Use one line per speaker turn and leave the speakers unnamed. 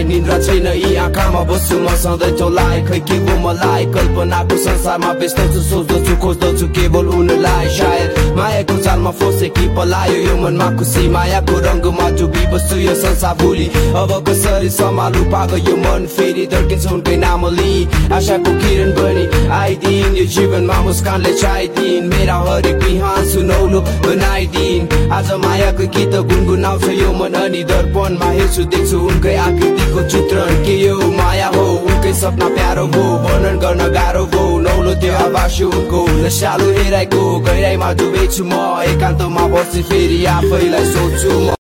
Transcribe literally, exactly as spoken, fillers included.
मलाई निन्द्रा छैन यी आँखामा बस्छु म सधैँ तँलाई खै के भो मलाई कल्पनाको संसारमा बेच्दछु सोच्दछु खोज्दछु केवल उनलाई सायद मायाको जालमा फसे कि पलायो यो मनमा खुसी मायाको रङ्गमा डुबी बस्छु यो संसार भुली अब कसरी सम्हालु पागो यो मन फेरि धड्किन्छ उनकै नाम लिई आशाको किरण बनी आइदिन यो जीवनमा मुस्कानले छाइदिन मेरा हरेक बिहान सुनौलो बनाइदिन आज मायाको गीत गुनगुनाउँछ यो मन अनि दर्पणमा हेर्छु देख्छु उनकै आकृतिको चित्रण के यो माया हो उनकै सपना प्यारो हो वर्णन गर्न गाह्रो हो नौलो त्यो आवाज उनको नशालु हेराइको गहिराइमा डुबेछु म एकान्तमा बसी फेरि आफैलाई सोध्छु म